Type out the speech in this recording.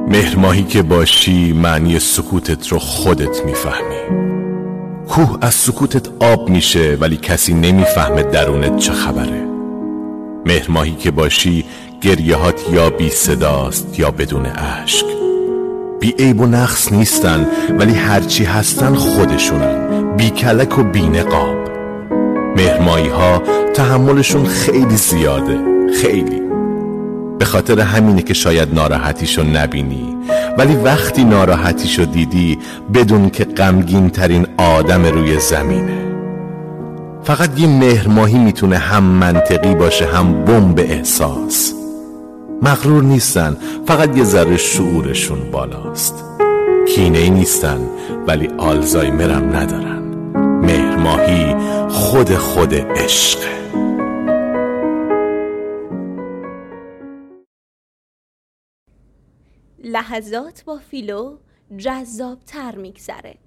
مهرماهی که باشی معنی سکوتت رو خودت میفهمی. کوه از سکوتت آب میشه ولی کسی نمیفهمه درونت چه خبره. مهرماهی که باشی گریهات یا بی صداست یا بدون اشک. بی عیب و نقص نیستن ولی هرچی هستن خودشونن، بی کلک و بی نقاب. مهرماهی ها تحملشون خیلی زیاده، خیلی. به خاطر همینه که شاید ناراحتیشو نبینی، ولی وقتی ناراحتیشو دیدی بدون که غمگین ترین آدم روی زمینه. فقط یه مهرماهی میتونه هم منطقی باشه هم بمب احساس. مغرور نیستن، فقط یه ذره شعورشون بالاست. کینه‌ای نیستن ولی آلزایمرم ندارن. مهرماهی خود عشقه. لحظات با فیلو جذاب‌تر میگذره.